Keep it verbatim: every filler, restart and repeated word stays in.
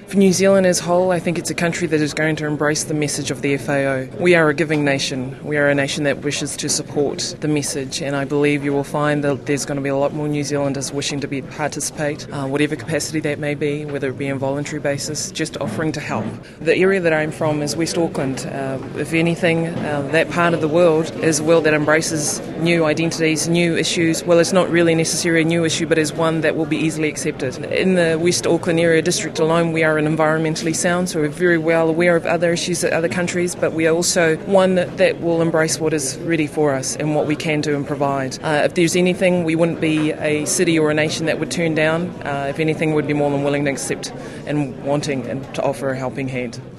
For New Zealand as a whole, I think it's a country that is going to embrace the message of the F A O. We are a giving nation. We are a nation that wishes to support the message, and I believe you will find that there's going to be a lot more New Zealanders wishing to be participate, uh, whatever capacity that may be, whether it be on a voluntary basis, just offering to help. The area that I'm from is West Auckland. Uh, if anything, uh, that part of the world is a world that embraces new identities, new issues. Well, it's not really necessarily a new issue, but is one that will be easily accepted. In the West Auckland area district alone, we are environmentally sound, so we're very well aware of other issues at other countries, but we are also one that will embrace what is ready for us and what we can do and provide. Uh, if there's anything, we wouldn't be a city or a nation that would turn down. Uh, if anything, we'd be more than willing to accept and wanting and to offer a helping hand.